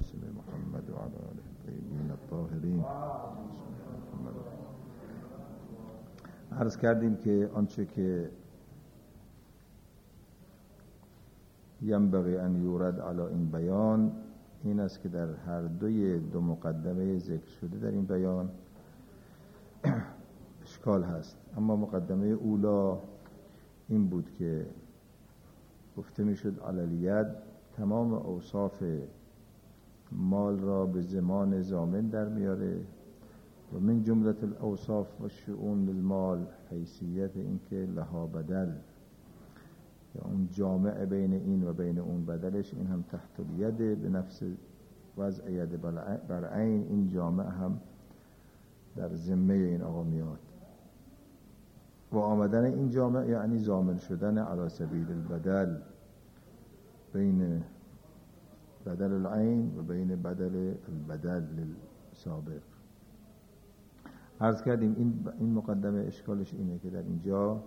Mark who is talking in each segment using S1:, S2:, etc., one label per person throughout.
S1: القاسم محمد و علی آله الطیبین الطاهرین. عرض کردیم که آنچه که ینبغی ان یورد علی این بیان این است که در هر دو مقدمه ذکر شده در این بیان اشکال هست. اما مقدمه اولا این بود که گفته می شد علی الید تمام اوصاف مال را به زمان ضامن در میاره و من جمله الاوصاف و شؤون المال حیثیت این که لها بدل یا اون جامع بین این و بین اون بدلش این هم تحت الید به نفس وضع ید بر عین این جامع هم در ذمه این آقا میاد و آمدن این جامع یعنی ضامن شدن علی سبیل البدل بین بدل العین و بین بدل البدل للسابق. عرض کردیم این مقدمه اشکالش اینه که در اینجا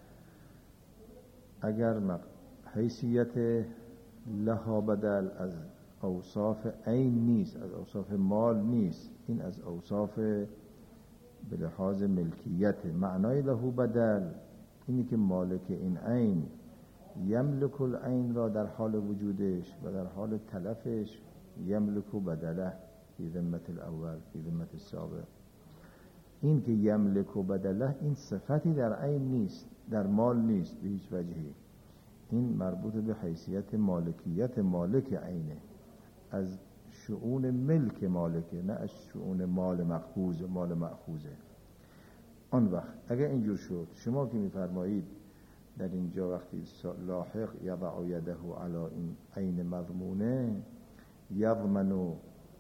S1: اگر حیثیت لها بدل از اوصاف عین نیست، از اوصاف مال نیست، این از اوصاف به لحاظ ملکیت. معنای لهو بدل اینی که مالک این عین یملک العین را در حال وجودش و در حال تلفش یملک بدله فی ذمت الاول فی ذمت السابق. این که یملک بدله این صفتی در عین نیست، در مال نیست به هیچ وجهی. این مربوط به حیثیت مالکیت مالک عینه، از شؤون ملک مالکه، نه از شؤون مال مأخوذ. مال مأخوذه. آن وقت اگر اینجور شد شما که میفرمایید در اینجا وقتی لاحق یضع یده علی این عین مضمونه یضمن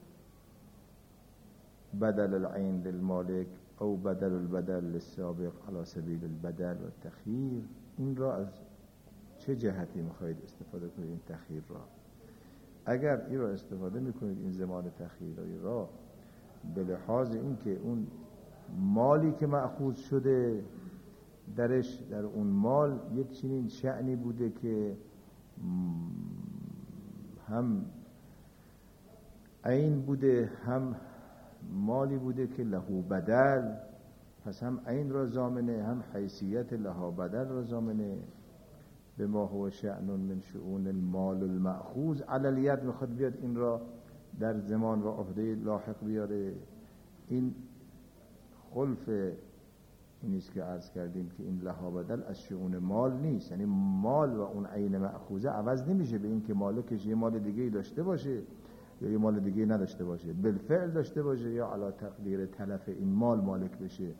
S1: بدل العین للمالک او بدل البدل للسابق علی سبیل البدل و التخییر، این را از چه جهتی میخواید استفاده کنید این تخییر را؟ اگر این را استفاده میکنید این زمان تخییری را به لحاظ این که اون مالی که مأخوذ شده در اون مال یک چنین شأنی بوده که هم عین بوده هم مالی بوده که لهو بدل، پس هم عین را ضامنه هم حیثیت لها بدل را ضامنه. به ما هو شأن من شؤون المال المأخوذ علی الید میخواد بیاد این را در زمان و عهده لاحق بیاره. این خلف اینیست که عرض کردیم که این لها بدل از شؤون مال نیست، یعنی مال و اون عین مأخوذه عوض نمیشه به این که مالکش یه مال دیگه داشته باشه یا یه مال دیگه نداشته باشه، بالفعل داشته باشه یا علی تقدیر تلف این مال مالک بشه.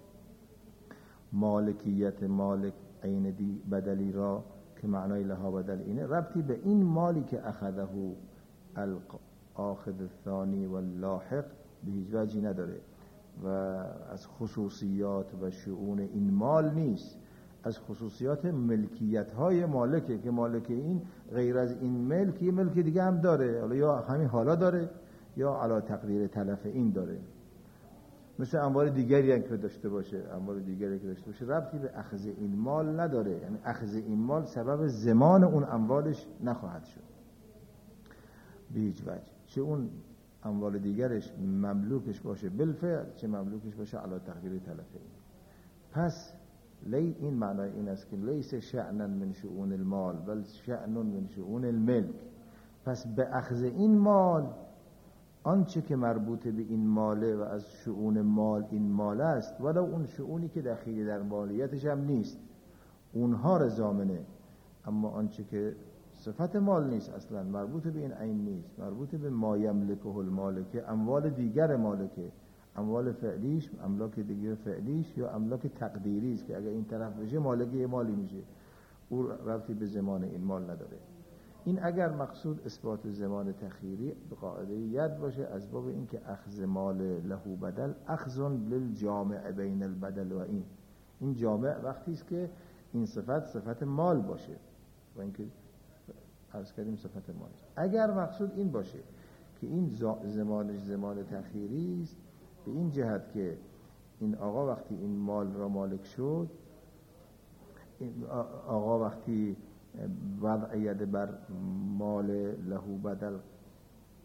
S1: مالکیت مالک عین دی بدلی را که معنای لها بدل اینه ربطی به این مالی که اخذه الاخذ الثانی واللاحق به هیچ وجهی نداره و از خصوصیات و شؤون این مال نیست، از خصوصیات ملکیت های مالکه که مالک این غیر از این ملک یه ملک دیگه هم داره، یا همین حالا داره یا علی تقدیر تلف این داره. مثل اموال دیگری که داشته باشه، اموال دیگری که داشته باشه ربطی به اخذ این مال نداره، یعنی اخذ این مال سبب زمان اون اموالش نخواهد شد به هیچ وجه، چه اون اموال دیگرش مملوکش باشه بالفعل چه مملوکش باشه علی تقدیر تلف این. پس این معنای این است که لیس شأنا من شؤون المال بل شأن من شؤون الملک. پس به اخذ این مال آنچه که مربوط به این ماله و از شؤون مال این مال است ولو اون شؤونی که دخیل در مالیتش هم نیست اونها را ضامنه، اما آنچه که صفت مال نیست اصلا مربوط به این عین نیست، مربوط به ما یملکه المالکه، اموال دیگر مالکه، اموال فعلیش، املاک دیگر فعلیش یا املاک تقدیری است که اگر این طرف بشه مالک یه مالی میشه، او ربطی به زمان این مال نداره. این اگر مقصود اثبات زمان تخییری به قاعده ید باشه از باب این که اخذ مال لهو بدل اخذ للجامع بین البدل و این جامع وقتی است که این صفت مال باشه و اینکه عرض کردیم صفت مال است. اگر مقصود این باشه که این زمانش زمان تخییری است به این جهت که این آقا وقتی این مال را مالک شد، این آقا وقتی وضع ید بر مال لهو بدل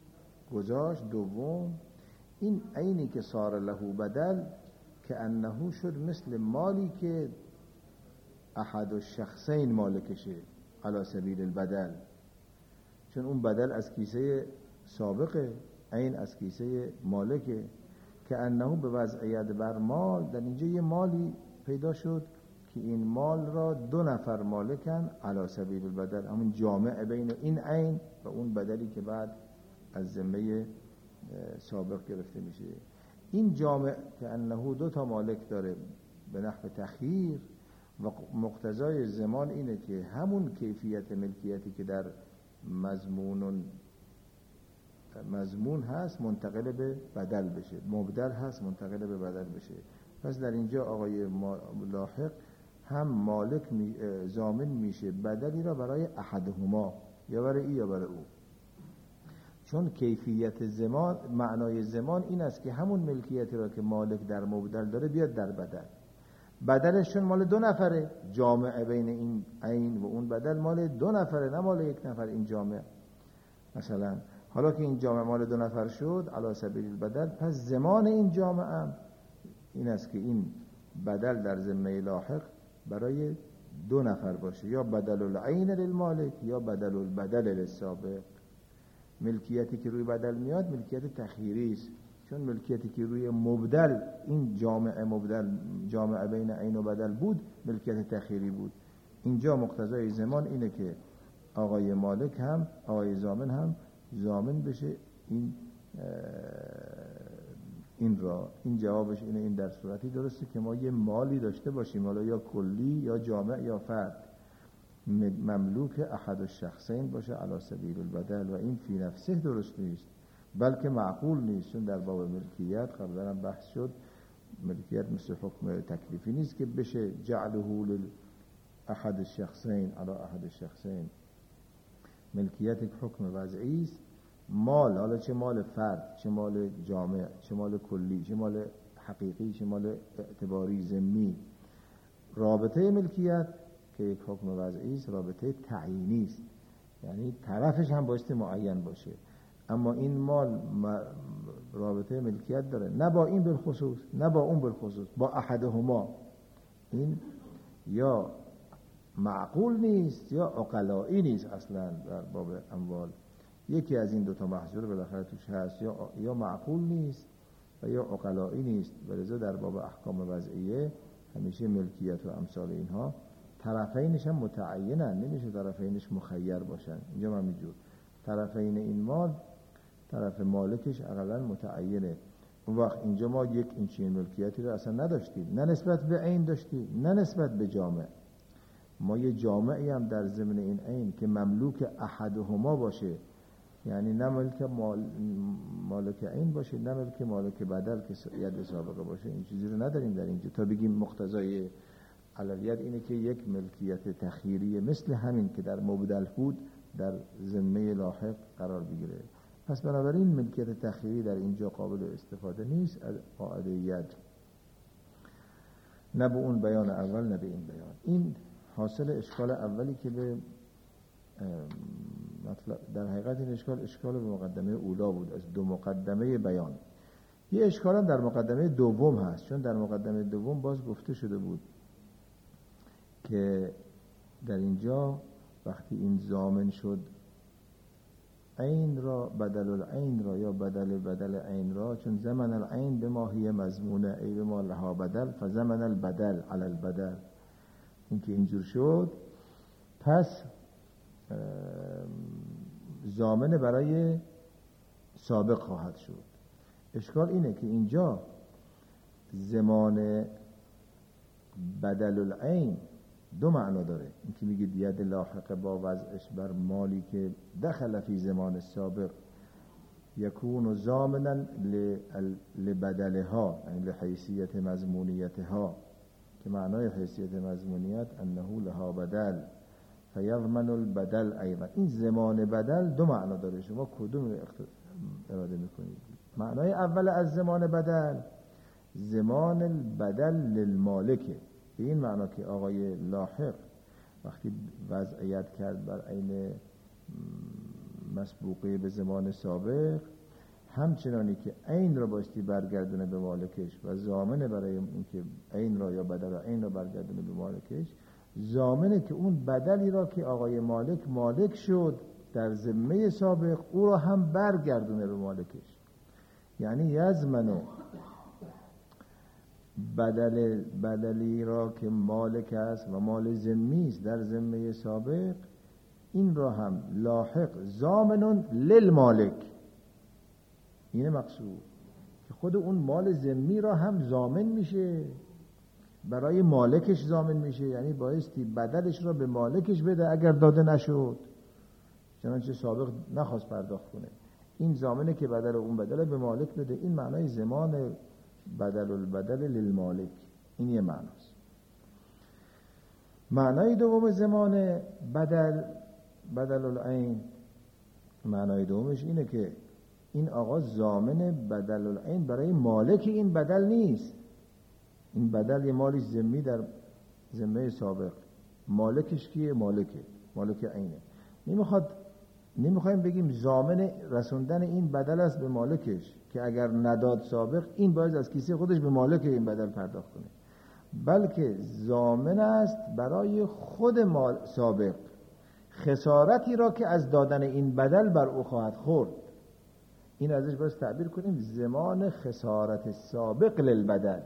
S1: گذاشت. دوم این عینی که صار له بدل که انه شد مثل مالی که احد الشخصین مالکشه علی سبیل البدل، چون اون بدل از کیسه سابقه، عین از کیسه مالکه. که انه به وضعیت بر مال، در اینجا یه مالی پیدا شد که این مال را 2 نفر مالکن علی سبیل البدل، همون جامع بین این عین و اون بدلی که بعد از ذمه سابق گرفته میشه. این جامع که انه 2 تا مالک داره به نحو تخییر و مقتضای زمان اینه که همون کیفیت ملکیتی که در مضمون هست منتقل به بدل بشه، مبدل هست منتقل به بدل بشه. پس در اینجا آقای لاحق هم مالک ضامن میشه بدلی را برای احدهما، یا برای یا برای او، چون کیفیت زمان، معنای زمان این است که همون ملکیتی را که مالک در مبدل داره بیاد در بدل. بدلشون مال 2 نفره، جامعه بین این عین و اون بدل مال 2 نفره، نه مال 1 نفر. این جامعه مثلا حالا که این جامعه مال 2 نفر شد علی سبیل البدل، پس زمان این جامعه هم این است که این بدل در ذمه لاحق برای 2 نفر باشه، یا بدل العین للمالک یا بدل البدل للسابق. ملکیتی که روی بدل میاد ملکیت تخییری است، چون ملکیتی که روی مبدل، این جامعه بین عین و بدل بود، ملکیت تخییری بود. اینجا مقتضای زمان اینه که آقای مالک هم، آقای ضامن هم ضامن بشه این جوابش اینه. این در صورتی درسته که ما یه مالی داشته باشیم، حالا یا کلی یا جامع یا فرد، مملوک احد الشخصین باشه علی سبیل البدل، و این فی نفسه درست نیست بلکه معقول نیست، چون در باب ملکیت قبلا هم بحث شد ملکیت مثل حکم تکلیفی نیست که بشه جعله احد الشخصین علی احد الشخصین. ملکیت یک حکم وضعی است. مال، حالا چه مال فرد، چه مال جامع، چه مال کلی، چه مال حقیقی، چه مال اعتباری ضمنی، رابطه ملکیت که یک حکم وضعی است رابطه تعیینی است، یعنی طرفش هم بایستی معین باشه. اما این مال رابطه ملکیت داره، نه با این بالخصوص نه با اون بالخصوص، با احدهما. این یا معقول نیست یا عقلایی نیست اصلا در باب اموال. یکی از این 2 تا محظور بالاخره توش هست، یا معقول نیست و یا عقلایی نیست. ولذا در باب احکام وضعیه همیشه ملکیت و امثال اینها طرفینش هم متعینن، نمیشه طرفینش مخیر باشن. اینجا هم همینجور طرفین این مال، طرف مالکش اقلا متعینه. اون وقت اینجا ما یک اینچین ملکیتی رو اصلا نداشتیم، نه نسبت به عین داشتیم نه نسبت به جامع. ما یه جامعی هم در ضمن این عین که مملوک احدهما باشه، یعنی نه مالک عین باشه نه ملک مالک بدل که ید سابقه باشه. این چیزی رو نداریم در اینجا تا بگیم مقتضای علویت اینه که یک ملکیت تخییری مثل همین که در مبدل بود در ذمه لاحق قرار بگیره. پس بنابراین ملکیت تخییری در اینجا قابل استفاده نیست از قاعده ید، نه به اون بیان اول نه به این بیان. این حاصل اشکال اولی که به مطلب، در حقیقت این اشکال به مقدمه اولا بود از 2 مقدمه بیان. یه اشکال هم در مقدمه دوم هست، چون در مقدمه دوم باز گفته شده بود که در اینجا وقتی این ضامن شد عین را بدل العین را یا بدل عین را، چون زمن العین به ماهی مضمونه ای به ما لها بدل فزمن البدل علی البدل، این که اینجور شد پس ضامن برای سابق خواهد شد. اشکال اینه که اینجا زمان بدل العین 2 معنا داره. این که میگه ید لاحقه با وضعش بر مالی که دخل فی زمان سابق یکون ضامنا لبدلها، یعنی لحیثیت مضمونیتها، که معنای حیثیت مضمونیت انه لها بدل فیضمن البدل ایضا. این زمان بدل 2 معنا داره، شما کدوم رو اراده میکنید؟ معنای اول از زمان بدل زمان البدل للمالکه، به این معنا که آقای لاحق وقتی وضعیت کرد بر عین مسبوقه به زمان سابق همچنانی که عین را بایستی برگردونه به مالکش و ضامنه برای اینکه عین را یا بدل را عین را برگردونه به مالکش، ضامنه که اون بدلی را که آقای مالک شد در ذمه سابق او را هم برگردونه به مالکش. یعنی یضمن بدلی را که مالک است و مال ذمی است در ذمه سابق، این را هم لاحق ضامن للمالک. اینه مقصود که خود اون مال ذمی را هم ضامن میشه، برای مالکش ضامن میشه، یعنی بایستی بدلش را به مالکش بده اگر داده نشد، چنانچه سابق نخواست پرداخت کنه. این ضامنه که بدل اون بدل به مالک بده. این معنای ضمان البدل للمالک. این یه معناست. معنای دوم ضمان بدل العین، معنای دومش اینه که این آقا ضامن بدل العین برای مالک این بدل نیست. این بدل یه مالی ذمی در ذمه سابق، مالکش کیه؟ مالک عینه. نمیخوایم بگیم ضامن رسوندن این بدل است به مالکش که اگر نداد سابق این باید از کیسه خودش به مالک این بدل پرداخت کنه، بلکه ضامن است برای خود سابق خسارتی را که از دادن این بدل بر او خواهد خورد. این ازش باید تعبیر کنیم ضمان خسارت سابق للبدل،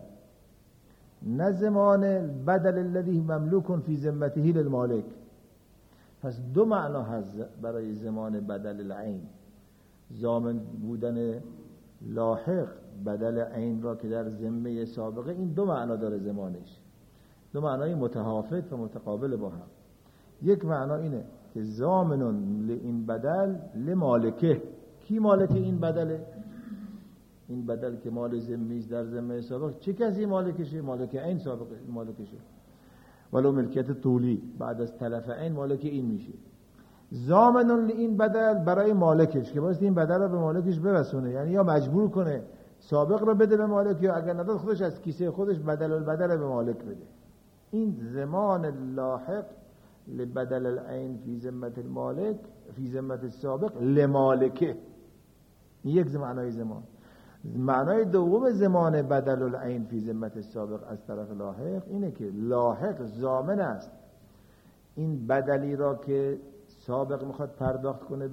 S1: نه ضمان بدل الذی مملوک فی ذمته للمالک. پس دو معنا هست برای ضمان بدل العین. ضامن بودن لاحق بدل عین را که در ذمه سابقه، این دو معنا داره ضمانش، دو معنای متحافظ و متقابل با هم. یک معنا اینه که ضامن این بدل لمالکه. کی مالک این بدله؟ این بدل که مال ذمی در ذمه سابق، چه کسی مالکشه؟ مالک عین سابق مالکشه، ولو ملکیت طولی بعد از تلف عین مالک این میشه. ضامن این بدل برای مالکش که باید این بدل رو به مالکش برسونه، یعنی یا مجبور کنه سابق رو بده به مالک، یا اگر نداد خودش از کیسه خودش بدل البدل به مالک بده. این ضمان لاحق لبدل العین فی ذمت المالک فی ذمت السابق لمالکه. این یک معنای ضمان. معنای دوم ضمان بدل العین فی ذمت السابق از طرف لاحق اینه که لاحق ضامن است این بدلی را که سابق میخواد پرداخت کنه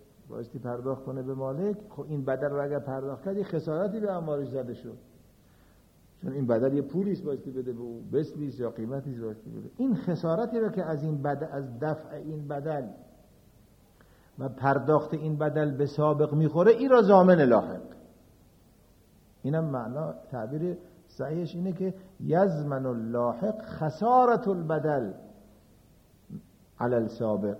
S1: به مالک. خب این بدل را اگر پرداخت کردی خسارتی به اموالش زده شد، چون این بدل یه پولیست بایستی بده به او، بسلیست یا قیمتیست بایستی بده. این خسارتی را که از این بدل، از دفع این بدل و پرداخت این بدل به سابق میخوره، این را ضامن لاحق. اینم معنا تعبیر صحیحش اینه که یضمن اللاحق خسارت البدل علی السابق.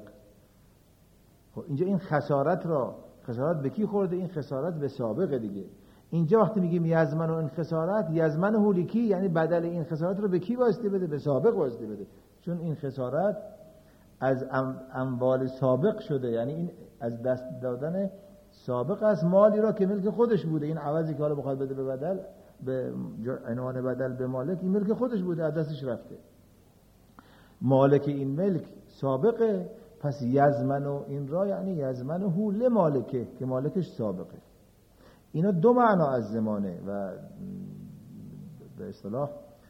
S1: خب اینجا این خسارت به کی خورده؟ این خسارت به سابق دیگه. اینجا وقتی میگیم یضمن این خسارت، یضمن هولی کی؟ یعنی بدل این خسارت رو به کی واسطه بده؟ به سابق واسطه بده، چون این خسارت از اموال سابق شده، یعنی این از دست دادن سابق از مالی را که ملک خودش بوده. این عوضی که حالا بخواد بده به بدل، به عنوان بدل به مالک، این ملک خودش بوده، از دستش رفته. مالک این ملک سابقه، پس یضمن این را یعنی یضمنه لمالکه که مالکش سابقه. اینا دو معنا از ضمانه و به اصطلاح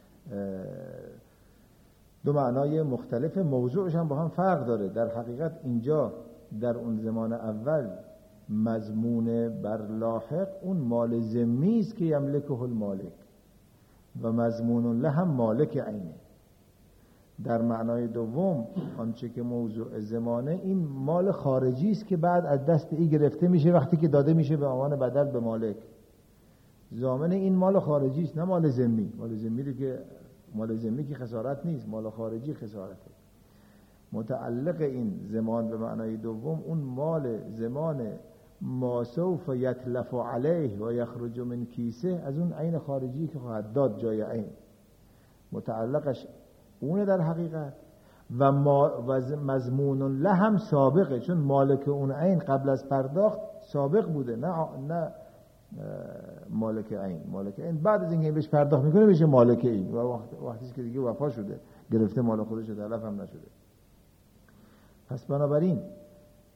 S1: دو معنای مختلف، موضوعش هم با هم فرق داره. در حقیقت اینجا در اون زمان اول مضمون بر لاحق اون مال ذمی است که یملکه المالک و مضمون له هم مالک عینه. در معنای دوم آنچه که موضوع ضمانه، این مال خارجی است که بعد از دست ای گرفته میشه وقتی که داده میشه به عنوان بدل به مالک. ضامن این مال خارجی است، نه مال ذمی. مال ذمی که خسارت نیست، مال خارجی خسارته. متعلق این ضمان به معنای دوم اون مال ضمان ما سوف یتلف علیه و یخرج من کیسه، از اون عین خارجی که خواهد داد جای عین، متعلقش اونه در حقیقت. و مضمون له هم سابقه، چون مالک اون عین قبل از پرداخت سابق بوده، نه مالک عین. مالک عین بعد از اینکه بهش پرداخت میکنه میشه مالک این، و وقتی که دیگه وفا شده، گرفته مال خودش، تلف هم نشده. پس بنابراین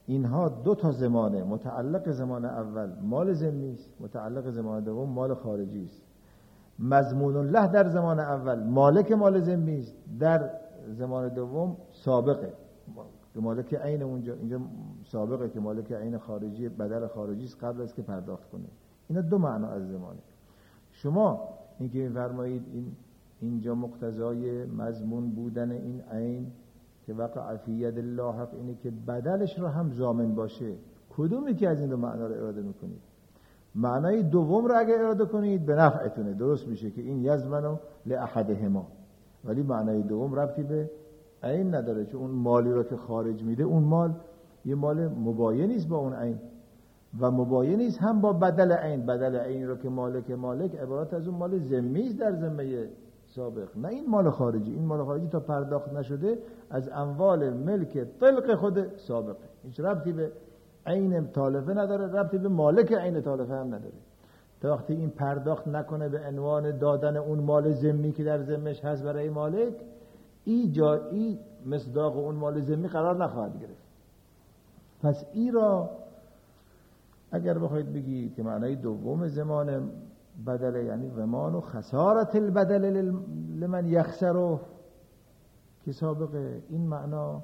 S1: اینها دو تا زمانه، متعلق زمان اول مال ذمی است، متعلق زمان دوم مال خارجی است. مضمون الله در زمان اول مالک مال ذمی است، در زمان دوم سابقه که مالک عین اینجا سابقه که مالک عین خارجی بدل خارجی است قبل از که پرداخت کنه. اینا دو معنا از زمانه. شما این که می‌فرمایید اینجا مقتضای مضمون بودن این عین که وقع فی ید اللاحق اینه که بدلش رو هم ضامن باشه، کدومی که از این دو معنا رو اراده میکنید؟ معنای دوم رو اگه اراده کنید به نفعتونه، درست میشه که این یضمن لاحدهما، ولی معنای دوم ربطی به عین نداره، چون اون مالی رو که خارج میده اون مال یه مال مباین نیست با اون عین و مباین نیست هم با بدل عین. بدل عین رو که مالک عبارت از اون مال ذمی است در ذمه سابق، نه این مال خارجی. این مال خارجی تا پرداخت نشده از اموال ملک طلق خود سابقه، هیچ ربطی به عین تالفه نداره، ربطی به مالک عین تالفه هم نداره. تا وقتی این پرداخت نکنه به عنوان دادن اون مال ذمی که در ذمش هست برای مالک، این مصداق اون مال ذمی قرار نخواهد گرفت. پس این را اگر بخواید بگید که معنای دوم زمان بدل یعنی زمان و خسارت البدل لمن یخسره که سابقه، این معنا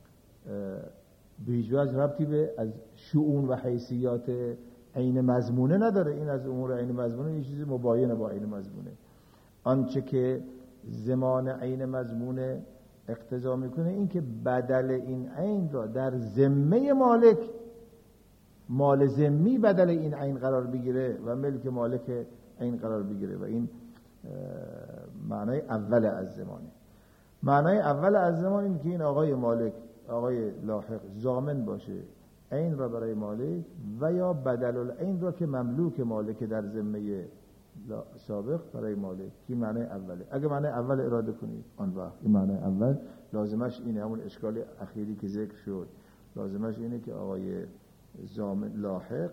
S1: به هیچ وجه ربطی به از شؤون و حیثیات عین مضمونه نداره. این از امور عین مضمونه یه چیز مباینه با عین مضمونه. آنچه که زمان عین مضمونه اقتضا میکنه این که بدل این عین را در ذمه مالک، مال ذمی بدل این عین قرار بگیره و ملک مالک عین قرار بگیره و این معنای اول از زمانه. معنای اول از زمان این که این آقای مالک، آقای لاحق ضامن باشه عین را برای مالک و یا بدل العین را که مملوک مالک در ذمه سابق برای مالک. این معنای اوله. اگه معنای اول اراده کنید آن وقت این معنای اول لازمش اینه، همون اشکال اخیری که ذکر شد، لازمش اینه که آقای لاحق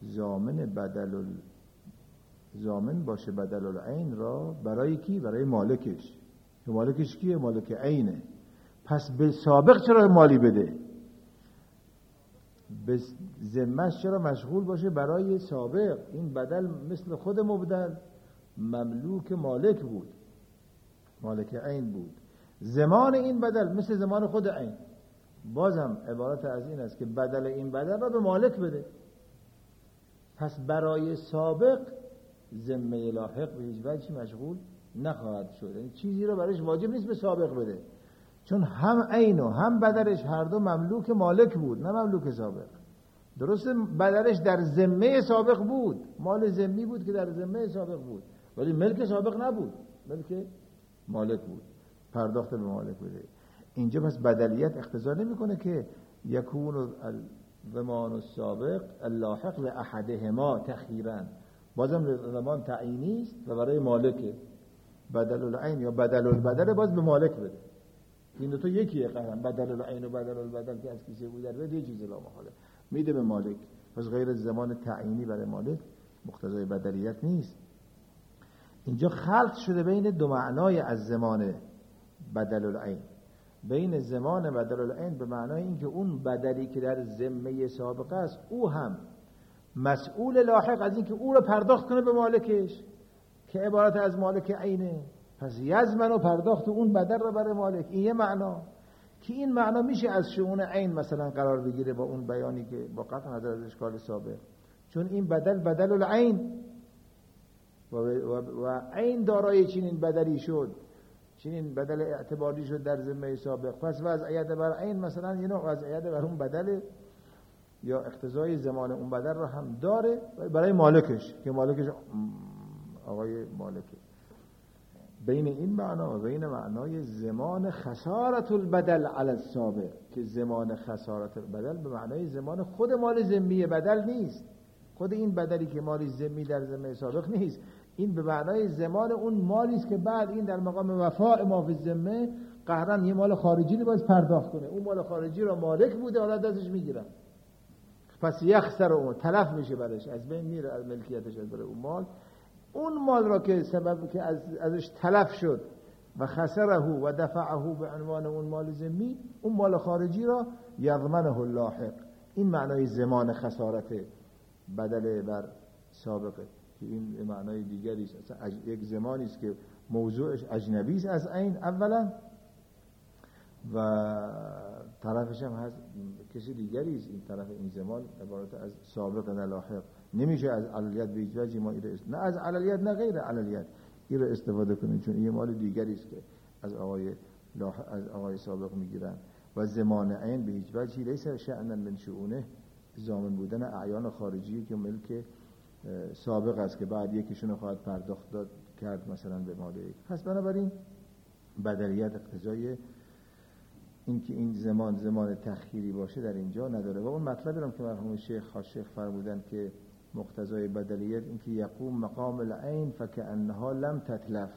S1: ضامن باشه بدل العین را برای کی؟ برای مالکش. که مالکش کیه؟ مالک عینه. پس به سابق چرا مالی بده؟ به ذمه‌اش چرا مشغول باشه برای سابق؟ این بدل مثل خود مبدل مملوک مالک بود، مالک عین بود. زمان این بدل مثل زمان خود عین، بازم عبارت از این است که بدل این بدل را به مالک بده. پس برای سابق ذمه لاحق به هیچ وجهی مشغول نخواهد شد، یعنی چیزی را برایش واجب نیست به سابق بده، چون هم عین و هم بدلش هر دو مملوک مالک بود نه مملوک سابق. درسته بدلش در ذمه سابق بود، مال ذمی بود که در ذمه سابق بود، ولی ملک سابق نبود، ملک مالک بود، پرداخت به مالک بده. اینجا پس بدلیت اقتضا نمیکنه که یکون الضمان السابق اللاحق لاحدهما تخیرا، بازم زمان تعیینی است و برای مالک بدل العین یا بدل البدل باز به مالک بده. این دو تا یکیه قهرن، بدل العین و بدل البدل که از کسی بود در بده یه چیز لا محاله میده به مالک. پس غیر زمان تعیینی برای مالک مقتضای بدلیت نیست. اینجا خلط شده بین دو معنای از زمان بدل العین، بین زمان بدل العین به معنای این که اون بدلی که در ذمه سابقه است او هم مسئول لاحق از این که او رو پرداخت کنه به مالکش که عبارت از مالک عینه. پس یضمن و پرداخت اون بدل رو برای مالک. این یه معنا که این معنا میشه از شؤون عین مثلا قرار بگیره با اون بیانی که با قطع نظر از اشکال سابق، چون این بدل العین و عین دارای چنین بدلی شد، چنین بدل اعتباری شد در ذمه سابق. پس وضعیت بر عین مثلا یه نوع وضعیت بر اون بدل یا اقتضای زمان اون بدل رو هم داره برای مالکش که مالکش آقای مالکه. بین این معنا و بین معنای زمان خسارت البدل علی السابق که زمان خسارت البدل به معنای زمان خود مال ذمی بدل نیست، خود این بدلی که مال ذمی در ذمه سابق نیست، این به معنای زمان اون مالی است که بعد این در مقام وفاء ما فی الذمه قهرن یه مال خارجی رو باز پرداخت کنه. اون مال خارجی رو مالک بوده حالا دستش میگیرن، پس یخسر اون تلف میشه برش، از بین میره از ملکیتش از برای اون مال. اون مال را که سبب که ازش تلف شد و خسره و دفعه به عنوان اون مال ذمی، اون مال خارجی را یضمنه اللاحق، این معنای زمان خسارت بدل بر سابقه که این معنای دیگری است. یک زمانی است که موضوعش اجنبی است از عین اولا و طرفش هم هست کسی دیگری است. این طرف این زمان عبارت از سابق و لاحق. نمیشه از عللیت به هیچ وجهی ما نه از عللیت نه غیر عللیت این رو استفاده کنیم، چون این مال دیگری است که از آقای سابق میگیرن و زمان عین به هیچ وجهی لیس شأنا من شؤونه ضامن بودن اعیان خارجی که ملک سابق است که بعد یکیشون خواهد پرداخت داد کرد مثلا به مال یک. پس بنابراین بدلیت اقتضای این که این زمان تأخیری باشه در اینجا نداره و اون مطلبی رو که مرحوم شیخ فرمودن که مقتضای بدلیت این که یقوم مقام العین فکأنها لم تتلف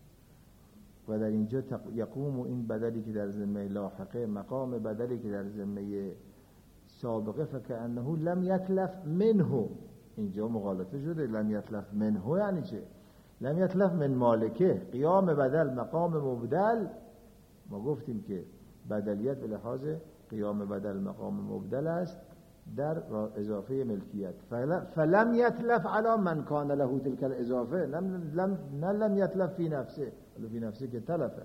S1: و در اینجا یقوم و این بدلی که در ذمه لاحقه مقام بدلی که در ذمه سابقه فکأنه لم یتلف منه. اینجا مغالطه شده. لم یتلف منه یعنی چه؟ لم یتلف من مالکه. قیام بدل مقام مبدل، ما گفتیم که بدلیت به لحاظ قیام بدل مقام مبدل است در اضافه ملکیت. فلم یتلف علی من کان له تلک الاضافه. لم یتلف فی نفسه، فی نفسه که تلفه.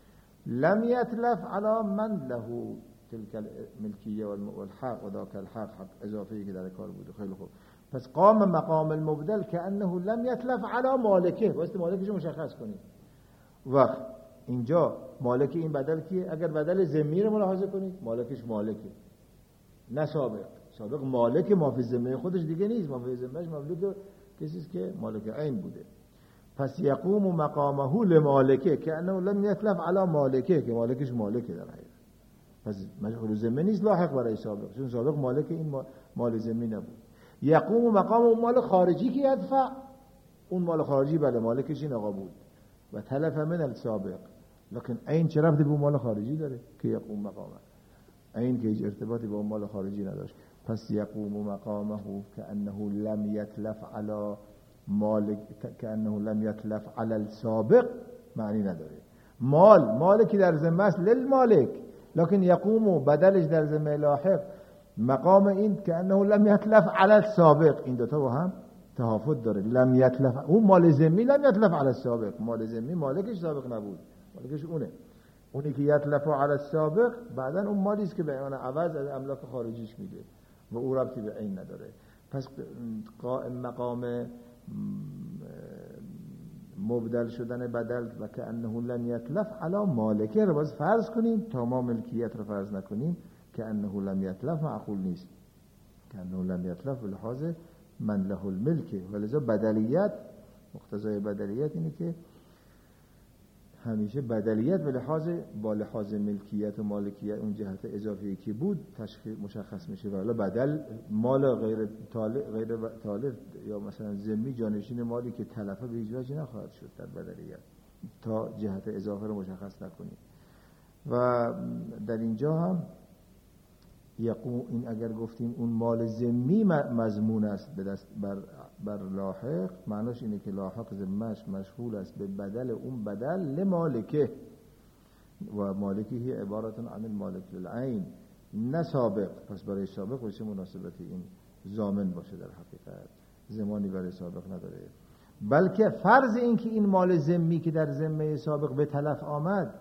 S1: لم یتلف علی من له تلک الملکیه والحق و ذاک الحق، حق اضافه‌ای که در کار بوده. خیلی خوب. پس قام مقام المبدل که انه لم یتلف علی مالکه، واسه مالکش مشخص کنید. وقت اینجا مالک این بدل کیه؟ اگر بدل ذمی رو ملاحظه کنید مالکش مالکه نه سابق. سابق مالک ما فی ذمه خودش دیگه نیست، ما فی ذمهش مملوک کسی است که مالک عین بوده. پس یقوم مقامه لمالکه که انه لم یتلف علی مالکه که مالکش مالکه در حقیقت. پس مشغول ذمه نیست لاحق برای سابق، چون سابق مالک این مال ذمی نبود. یقوم مقام اون مال خارجی که یدفع، اون مال خارجی بله مالکش این آقا بود و تلف من السابق، لکن عین چه ربطی به اون مال خارجی داره که یقوم مقامه؟ عین که هیچ ارتباطی با اون مال خارجی نداشت. پس یقوم مقامه کأنه لم یتلف علی مالک، کأنه لم یتلف علی السابق معنی نداره. مالکی در ذمه است للمالک، لکن یقوم بدلش در ذمه لاحق مقام این کأنه لم یتلف علی السابق. این دوتا با هم تهافت داره. لم یتلف اون مال ذمی، لم یتلف علی السابق. مال ذمی مالکش سابق نبود، مالکش اونی که یتلف علی السابق بعدن اون مالی است که به عنوان عوض از املاک خارجیش میده و او ربطی به عین نداره. پس مقام مبدل شدن بدل و که انه لم یتلف علی مالکه رو باز فرض کنیم تا ما ملکیت رو فرض نکنیم. که انه لم یتلف معقول نیست. که انه لم یتلف به لحاظ من له الملکه. ولذا بدلیت، مقتضای بدلیت اینه که همیشه بدلیت با لحاظ ملکیت و مالکیت اون جهت اضافی که بود تشخیص مشخص میشه. ولی بدل مال غیر طالب یا مثلا ذمی جانشین مالی که تلفه به هیچ وجه نخواهد شد در بدلیت تا جهت اضافه رو مشخص نکنیم. و در اینجا هم یقوم این اگر گفتیم اون مال ذمی مضمون است به دست بر لاحق، معناش اینه که لاحق ذمه‌اش مشغول است به بدل اون بدل لمالکه و مالکی هی عبارتون عن المالک للعین نه سابق. پس برای سابق باشه مناسبت این ضامن باشه، در حقیقت زمانی برای سابق نداره. بلکه فرض این که این مال ذمی که در ذمه سابق به تلف آمد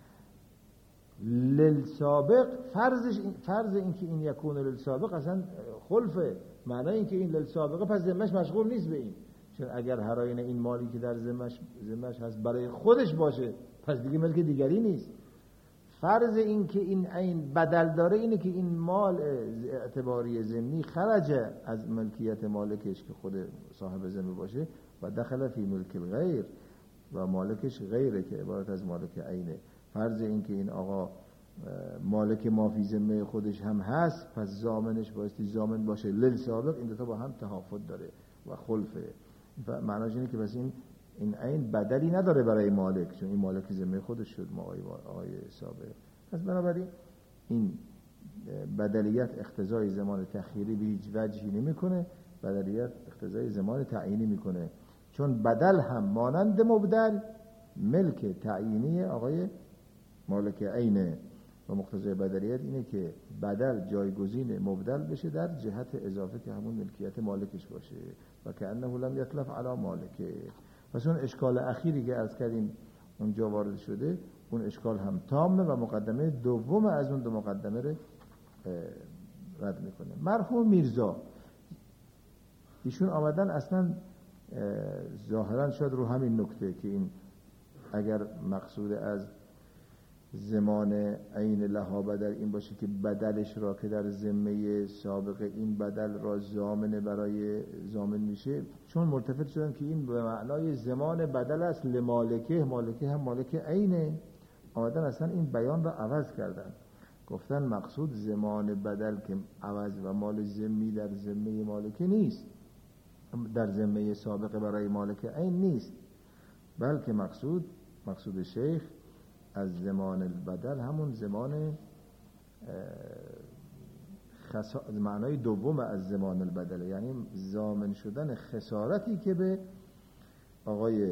S1: للسابق، فرض این که این یکون للسابق اصلا خلفه. معنی این که این للسابقه پس ذمهش مشغول نیست به این، چون اگر هراین این مالی که در ذمهش هست برای خودش باشه پس دیگه ملک دیگری نیست. فرض این که این عین بدل داره اینه که این مال اعتباری ذمی خرج از ملکیت مالکش که خود صاحب ذمه باشه و دخل فی ملک الغیر و مالکش غیره که عبارت از مالک عینه. فرض این که این آقا مالک ما فی ذمه خودش هم هست پس ضامنش بایستی ضامن باشه للسابق. این دو تا با هم تهافت داره و خلفه. معناش اینه که بس این عین بدلی نداره برای مالک، چون این مالک ذمه خودش شد ما آقای سابق. پس بنابراین این بدلیت اقتضای زمان تأخیری به هیچ وجهی نمیکنه، بدلیت اقتضای زمان تعیینی میکنه، چون بدل هم مانند مبدل ملک تعیینی آقای مالک عینه و مقتضای بدلیت اینه که بدل جایگزین مبدل بشه در جهت اضافه که همون ملکیت مالکش باشه و که انه لم یتلف علی مالکه. پس اون اشکال اخیری که عرض کردیم اونجا وارد شده، اون اشکال هم تامه و مقدمه دوم از اون دو مقدمه رو رد میکنه. مرحوم میرزا ایشون آمدن اصلا ظاهرا شاید رو همین نکته که این اگر مقصود از زمان عین لها بدل این باشه که بدلش را که در ذمه سابق این بدل را ضامن برای ضامن میشه، چون ملتفت شدن که این به معنای زمان بدل است لمالکه، مالکه هم مالک عینه، آمدن اصلا این بیان را عوض کردن، گفتن مقصود زمان بدل که عوض و مال ذمی در ذمه مالکه نیست، در ذمه سابق برای مالک عین نیست، بلکه مقصود شیخ از زمان البدل همون زمان معنای دوم از زمان البدل، یعنی ضامن شدن خسارتی که به آقای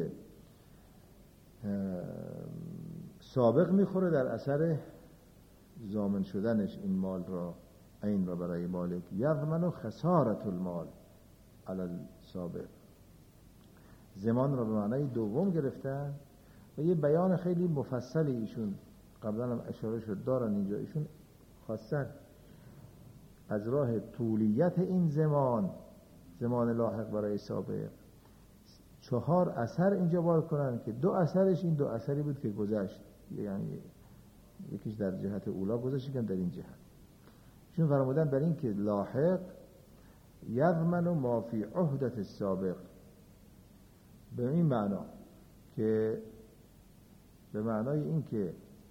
S1: سابق میخوره در اثر ضامن شدنش این مال را عین را برای مالک. یضمن خسارت المال علی السابق، زمان را به معنای دوم گرفتن و یه بیان خیلی مفصلی ایشون قبلا هم اشاره شد دارن اینجا. ایشون خواستن از راه طولیت این زمان لاحق برای سابق 4 اثر اینجا وارد کنن که 2 اثرش این 2 اثری بود که گذشت، یعنی یکیش در جهت اولا گذشت که در این جهت. ایشون فرمودن بر این که لاحق یضمن ما فی عهدت السابق، به این معنا که به معنای این که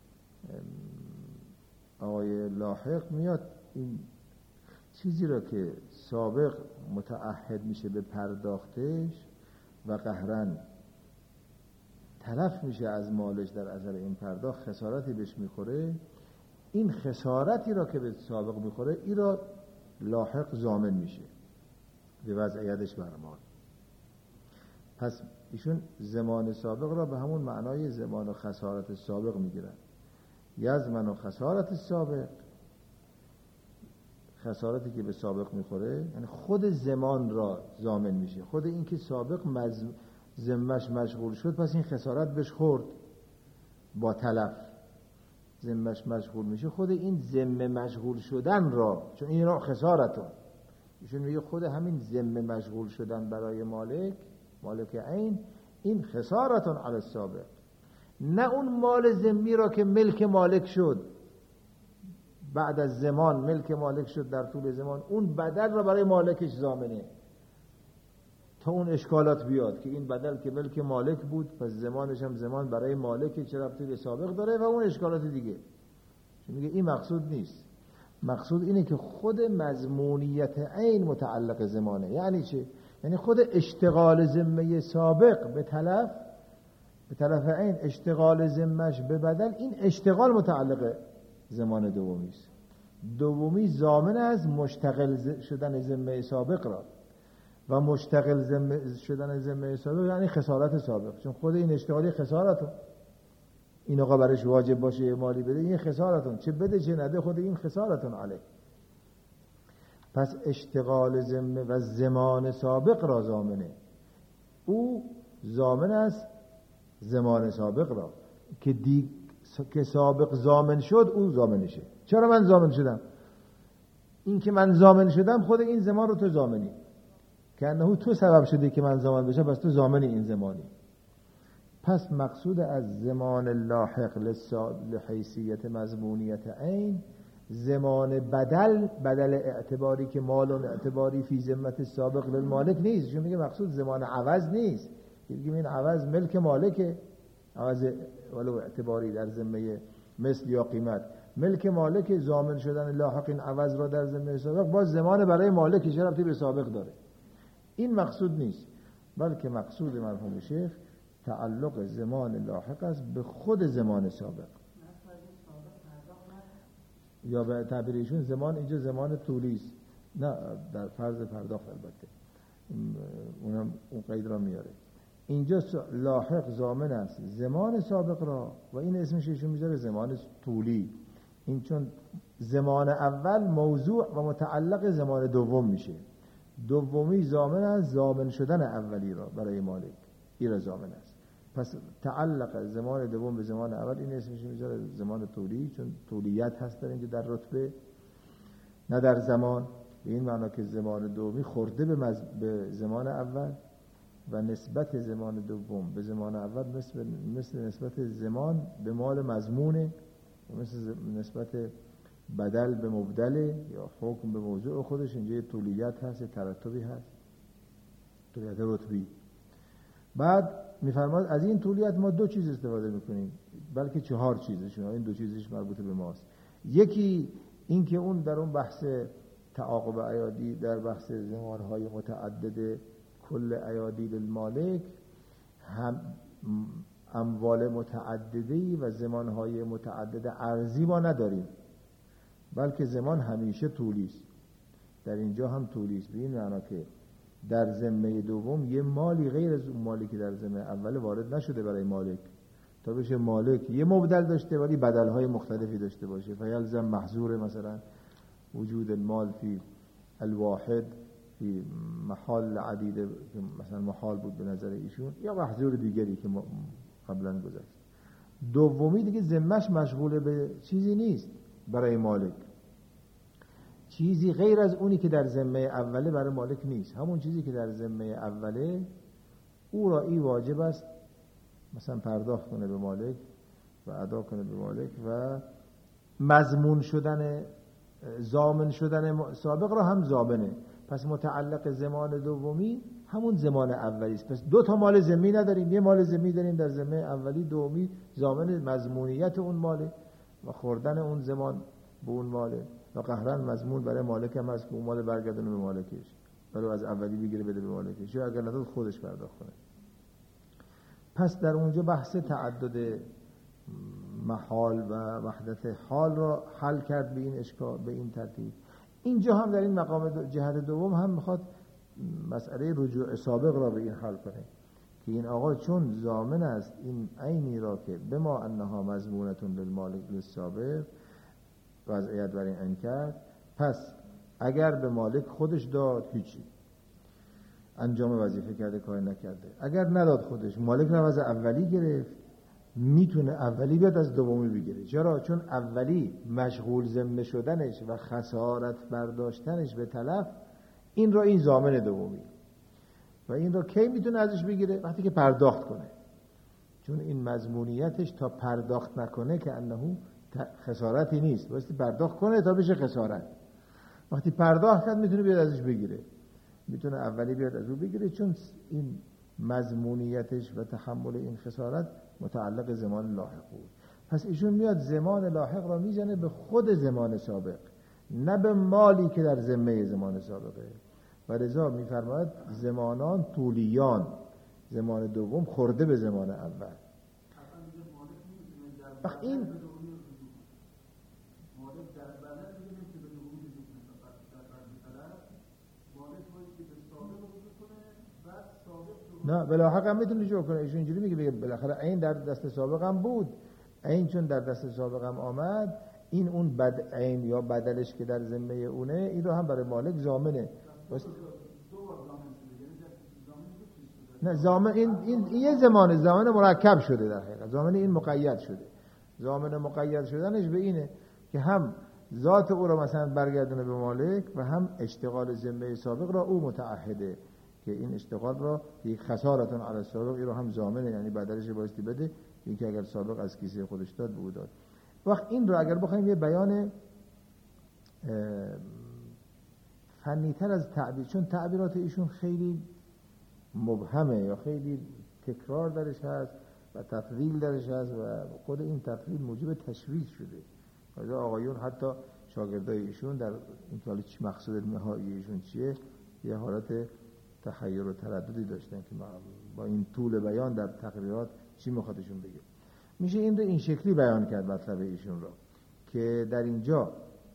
S1: آقای لاحق میاد این چیزی را که سابق متعهد میشه به پرداختش و قهرن تلف میشه از مالش در اثر این پرداخت، خسارتی بهش میخوره، این خسارتی را که به سابق میخوره این را لاحق ضامن میشه به وضعیتش بر مال. پس ایشون زمان سابق را به همون معنای زمان و خسارت سابق میگیرن. یضمن و خسارت سابق، خسارتی که به سابق میخوره یعنی خود زمان را ضامن میشه، خود این که سابق ذمش مشغول شد پس این خسارت بهش خورد با تلف، ذمش مشغول میشه، خود این ذمه مشغول شدن را، چون این را خسارتون ایشون میگه خود همین ذمه مشغول شدن برای مالک عین این خسارتون علی السابق، نه اون مال ذمی را که ملک مالک شد بعد از زمان، ملک مالک شد در طول زمان، اون بدل را برای مالکش ضامنه تا اون اشکالات بیاد که این بدل که ملک مالک بود پس زمانش هم زمان برای مالک چه ربطی به سابق داره و اون اشکالات دیگه. چون میگه این مقصود نیست، مقصود اینه که خود مضمونیت عین متعلق زمانه. یعنی چه؟ یعنی خود اشتغال ذمه سابق به طرف عین، اشتغال ذمش به بدل، این اشتغال متعلق زمان دومی است. دومی ضامن از مشتغل شدن ذمه سابق را و مشتغل شدن ذمه سابق یعنی خسارت سابق، چون خود این اشتغالی خسارتون، این آقا برش واجب باشه مالی بده این خسارتون، چه بده چه نده خود این خسارتون علیه. پس اشتغال ذمه و زمان سابق را ضامنه، او ضامن است زمان سابق را که سابق ضامن شد او ضامنشه. چرا من ضامن شدم؟ این که من ضامن شدم خود این زمان رو تو ضامنی، که انه تو سبب شدی که من ضامن بشم پس تو ضامنی این زمانی. پس مقصود از زمان لاحق لحیثیت مضمونیت عین زمان بدل اعتباری که مال و اعتباری فی ذمت سابق للمالک نیست. چون میگه مقصود زمان عوض نیست، میگه این عوض ملک مالکه، عوض ولو اعتباری در ذمه مثل یا قیمت ملک مالک، ضامن شدن لاحق این عوض را در ذمه سابق باز زمان برای مالک چه ربطی به سابق داره؟ این مقصود نیست، بلکه مقصود مرحوم شیخ تعلق زمان لاحق است به خود زمان سابق، یا به تعبیر ایشون زمان اینجا زمان طولی است، نه در فرض پرداخت البته اونم اون قید را میاره. اینجا لاحق ضامن است زمان سابق را و این اسمش ایشون میذاره زمان طولی، این چون زمان اول موضوع و متعلق زمان دوم میشه، دومی ضامن است ضامن شدن اولی را برای مالک، این را ضامن است. پس تعلق زمان دوم به زمان اول، این اسمش میذاره زمان طولی، چون طولیت هست در اینجا در رتبه نه در زمان، به این معنا که زمان دومی خورده به زمان اول و نسبت زمان دوم به زمان اول مثل نسبت زمان به مال مضمونه و مثل نسبت بدل به مبدله یا حکم به موضوع خودش. اینجا طولیت هست، ترتبی هست، طولیت رتبی. بعد میفرماد از این طولیت ما دو چیز استفاده میکنیم، بلکه 4 چیزشون، این 2 چیزش مربوط به ماست. یکی این که اون در اون بحث تعاقب ایادی، در بحث زمانهای متعدد کل ایادی للمالک، هم اموال متعددی و زمانهای متعدد ارزی ما نداریم، بلکه زمان همیشه طولی است. در اینجا هم طولی است، به این معنا که در ذمه دوم یه مالی غیر از اون مالی که در ذمه اول وارد نشده برای مالک، تا بشه مالک یه مبدل داشته ولی بدلهای مختلفی داشته باشه. فیلزم محظور مثلا وجود المال فی الواحد فی محال عدیده که مثلا محال بود به نظر ایشون، یا محظور دیگری که قبلا گذشت. دومی دیگه ذمه‌اش مشغول به چیزی نیست برای مالک، چیزی غیر از اونی که در ذمه اوله برای مالک نیست. همون چیزی که در ذمه اوله او را ای واجب است مثلا پرداخت کنه به مالک و ادا کنه به مالک، و مضمون شدن ضامن شدن سابق را هم ضامنه. پس متعلق زمان دومی همون زمان اولی است. پس 2 تا مال ذمی نداریم، یه مال ذمی داریم در ذمه اولی، دومی ضامن مضمونیت اون ماله و خوردن اون زمان به اون ماله و قهرن مضمون برای مالک هم هست که اون مال برگردونه به مالکش، ولی از اولی بگیره بده به مالکش، یا اگر نداد خودش پرداخت کنه. پس در اونجا بحث تعدد محال و وحدت حال را حل کرد به این اشکال، به این ترتیب. اینجا هم در این مقام جهت دوم هم میخواد مسئله رجوع سابق را به این حل کنه که این آقا چون ضامن است این عینی را که بما انها مضمونتون للمالک للسابق وضعیت بر این کرد، پس اگر به مالک خودش داد هیچی، انجام وظیفه کرده کار نکرده. اگر نداد خودش، مالک رو از اولی گرفت، میتونه اولی بیاد از دومی بگیره. چرا؟ چون اولی مشغول ذمه شدنش و خسارت برداشتنش به تلف، این را این ضامن دومی، و این را کی میتونه ازش بگیره؟ وقتی که پرداخت کنه، چون این مضمونیتش تا پرداخت نکنه که انه خسارتی نیست، واسه پرداخت کنه تا بشه خسارت. وقتی پرداخت کرد میتونه بیاد ازش بگیره، میتونه اولی بیاد از او بگیره، چون این مضمونیتش و تحمل این خسارت متعلق زمان لاحق بود. پس ایشون میاد زمان لاحق را میزنه به خود زمان سابق، نه به مالی که در ذمه زمان سابقه. و لذا میفرماید زمانان طولیان، زمان دوم خورده به زمان اول. این نه بلاحق هم میتونه رجوع کنه. ایشون اینجوری میگه بالاخره این در دست سابق هم بود، این چون در دست سابق هم آمد، این اون این یا بدلش که در ذمه اونه، این رو هم برای مالک ضامنه. نه ضامن این یه زمان مرکب شده، در حقیقت ضامن این مقید شده. ضامن مقید شدنش به اینه که هم ذات او رو مثلا برگردونه به مالک و هم اشتغال ذمه سابق را او متعهده که این اشتغال را یک خسارتون علی السابق، این رو هم ضامنه، یعنی بدلش بایستی بده، این که اگر سابق از کیسه خودش داد به او داد. وقت این رو اگر بخوایم یه بیان فنی‌تر از تعبیر، چون تعبیرات ایشون خیلی مبهمه یا خیلی تکرار درش هست و تفضیل درش هست و خود این تفضیل موجب تشویش شده. لذا آقایون حتی شاگردای ایشون در این که حالا چی مقصود نهایی ایشون چیه، یه حالت تحیر و ترددی داشتن که با این طول بیان در تقریرات چی میخوادشون بگه. میشه این رو این شکلی بیان کرد مطلب ایشون رو که در اینجا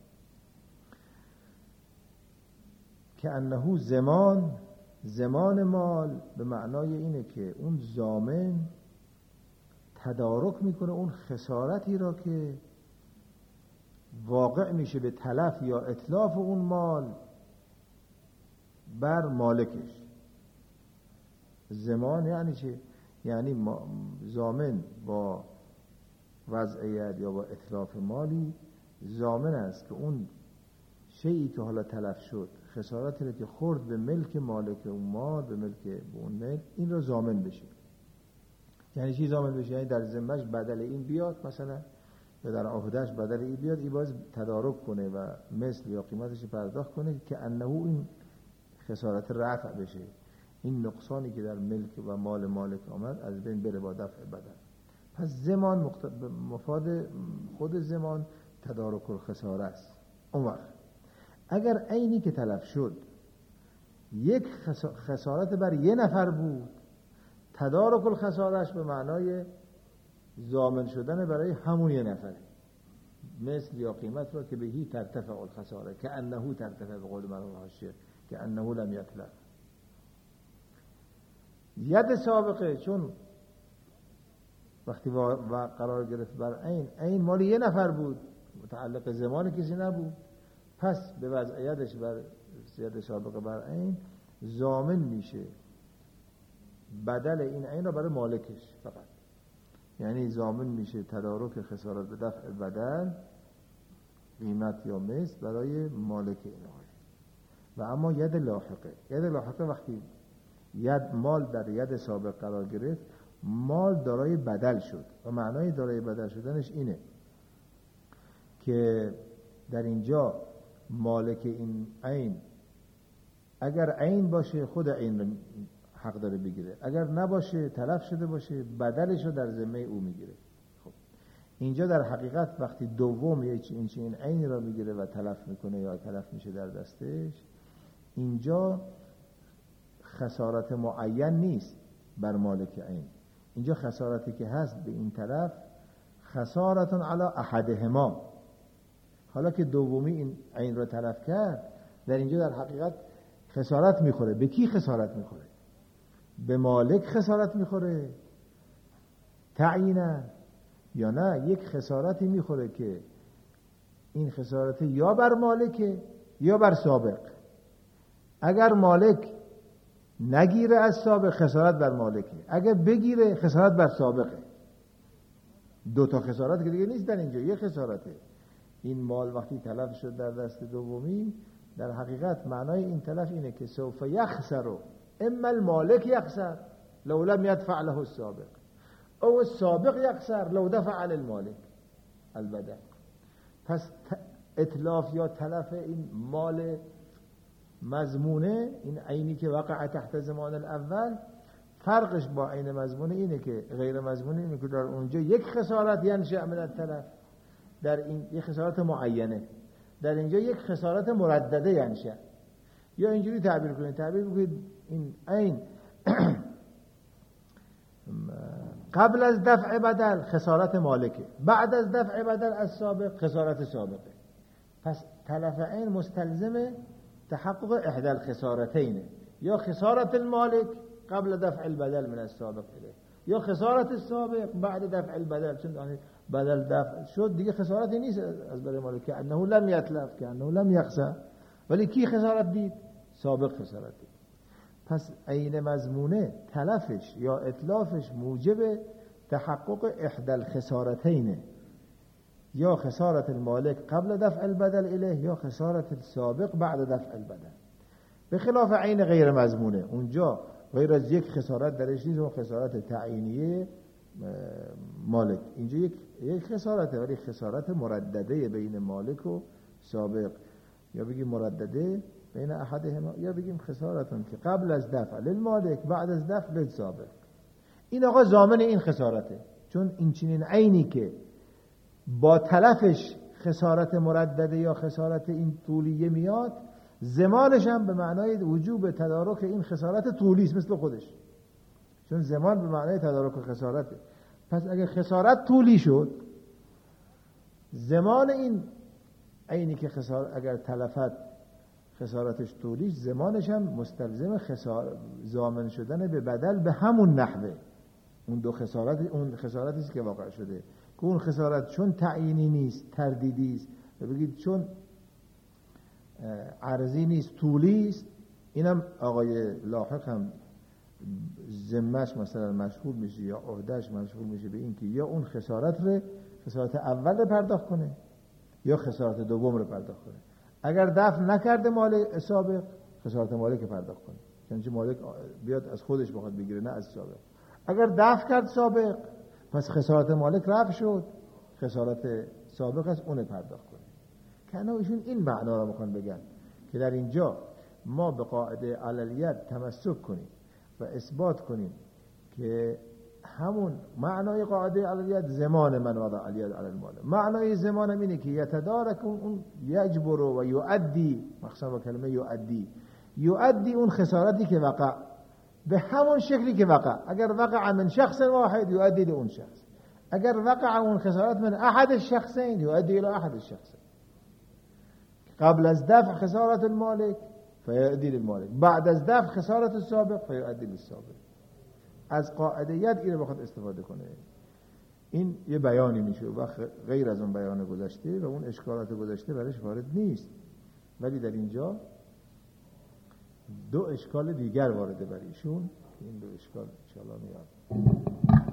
S1: که انه زمان مال به معنای اینه که اون ضامن تدارک میکنه اون خسارتی را که واقع میشه به تلف یا اتلاف اون مال بر مالکش. ضمان یعنی چه؟ یعنی ضامن با وضعیت یا با اتلاف مالی ضامن است که اون شیئی که حالا تلف شد، خسارتی رو که خورد به ملک مالک اون مال، به ملک اون ملک، این رو ضامن بشه. یعنی چی ضامن بشه؟ یعنی در ذمه‌اش بدل این بیاد مثلا، یا در عهده‌اش بدل این بیاد، این باز تدارک کنه و مثل یا قیمتش پرداخت کنه که انه این خسارت رفع بشه، این نقصانی که در ملک و مال مالک آمد از بین بره با دفع بدل. پس ضمان مفاد خود ضمان تدارک الخساره است. اون وقت اگر عینی که تلف شد یک خسارت بر یه نفر بود، تدارک الخسارهش به معنای ضامن شدن برای همون یه نفره، مثل یا قیمت را که بهی ترتفع الخساره که انه ترتفع، به قول مرحوم حاشیه که انه لم یتلف. ید سابقه چون وقتی قرار گرفت بر عین مال یه نفر بود، متعلق زمان کسی نبود، پس به وضعیتش بر ید سابقه بر عین ضامن میشه بدل این عین را برای مالکش فقط. یعنی ضامن میشه تدارک خسارت به دفع بدل، قیمت یا مثل، برای مالک این آیه. و اما ید لاحقه وقتی مال در ید سابق قرار گرفت، مال دارای بدل شد و معنای دارای بدل شدنش اینه که در اینجا مالک این عین اگر عین باشه خود عین حق داره بگیره، اگر نباشه تلف شده باشه بدلش رو در ذمه او میگیره. خب اینجا در حقیقت وقتی دوم این عین را میگیره و تلف میکنه یا تلف میشه در دستش، اینجا خسارت معین نیست بر مالک عین. اینجا خسارتی که هست به این طرف خسارتون علی احدهما. حالا که دومی این عین را تلف کرد، در اینجا در حقیقت خسارت میخوره. به کی خسارت میخوره؟ به مالک خسارت میخوره تعیینه، یا نه یک خسارتی میخوره که این خسارت یا بر مالکه یا بر سابق. اگر مالک نگیره از سابق، خسارت بر مالکه، اگر بگیره خسارت بر سابقه. دو تا خسارت که دیگه نیست در اینجا، یه خسارته. این مال وقتی تلف شد در دست دومی، در حقیقت معنای این تلف اینه که سوف یخسر، اما المالک یخسر لو لم يدفع له السابق، او السابق یخسر لو دفع علی المالک البدل. پس اتلاف یا تلف این مال مضمونه، این عینی که وقع تحت زمان الاول، فرقش با عین مضمونه اینه که غیر مضمونه اینه که در اونجا یک خسارت ینشأ من التلف، در این یک خسارت معینه، در اینجا یک خسارت مردده ینشأ. یا اینجوری تعبیر کنید این عین قبل از دفع بدل خسارت مالکه، بعد از دفع بدل از سابق خسارت سابقه. پس تلف عین مستلزم تحقق احدى الخسارتين، یا خسارت المالک قبل دفع البدل من السابق الیه، یا خسارت السابق بعد دفع البدل. چون بدل دفع شد دیگه خسارتی نیست از برای مالک، که انه لم یتلف، که انه لم یخسر. ولی کی خسارت دید؟ سابق خسارت دید. پس عین مضمونه تلفش یا اتلافش موجب تحقق احدى الخسارتين، یا خسارت المالک قبل دفع البدل الیه، یا خسارت السابق بعد دفع البدل. به خلاف عین غیر مضمونه، اونجا غیر از یک خسارت درش نیست، اون خسارت تعیینیه مالک. اینجا یک خسارته، ولی خسارت مردده بین مالک و سابق، یا بگیم مردده بین احدهما، یا بگیم خسارتون که قبل از دفع للمالک بعد از دفع للسابق. این آقا ضامن این خسارته، چون این چنین عینی که با تلفش خسارت مردده یا خسارت این طولیه میاد، زمانش هم به معنای وجوب تدارک این خسارت طولی است مثل خودش، چون زمان به معنای تدارک خسارته. پس اگر خسارت طولی شد، زمان این عینی که اگر تلفت خسارتش طولی، زمانش هم مستلزم ضامن شدن به بدل به همون نحوه. اون خسارتی است که واقع شده، که اون خسارت چون تعیینی نیست، تردیدی است بگید چون عرضی نیست طولی است، اینم آقای لاحق هم ذمه‌اش مثلا مشغول میشه یا عهده‌اش مشغول میشه به این که یا اون خسارت اول رو پرداخت کنه یا خسارت دوم رو پرداخت کنه. اگر دفع نکرده مال سابق، خسارت مالک پرداخت کنه، چون مالک بیاد از خودش بخواد بگیره نه از سابق. اگر دفع کرد سابق، پس خسارت مالک رفع شد، خسارت سابق از اون پرداخت کنه. که ایشون این معنا رو میخوان بگن که در اینجا ما به قاعده علیت تمسک کنیم و اثبات کنیم که همون معنای قاعده علیت زمان من وضع علیت علی المال. معنای زمان اینه که یتدارک اون یجبر و یؤدی، مقصد با کلمه یؤدی اون خسارتی که وقع به همون شکلی که وقع. اگر وقع من شخص واحد یؤدی لاون شخص، اگر وقع اون خسارت من احد الشخصین یؤدی الى احد الشخصین. قبل از دفع خسارت المالک فیؤدی للمالک، بعد از دفع خسارت السابق فیؤدی للسابق. از قاعدیت این رو بخواد استفاده کنه، این یه بیانی میشه و غیر از اون بیان گذشته و اون اشکالات گذشته برش وارد نیست. ولی در اینجا دو اشکال دیگر وارده بر ایشون که این دو اشکال انشاءالله میاد.